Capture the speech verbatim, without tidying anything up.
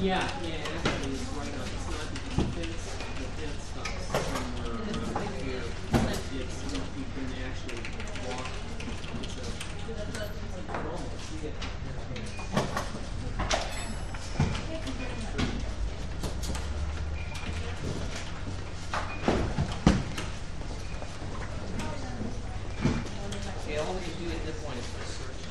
Yeah, yeah, actually, it's right on. It's not the fence. The fence stops somewhere around here. It's, you can actually walk. It's a, you can almost see it. Okay, all we can do at this point is just search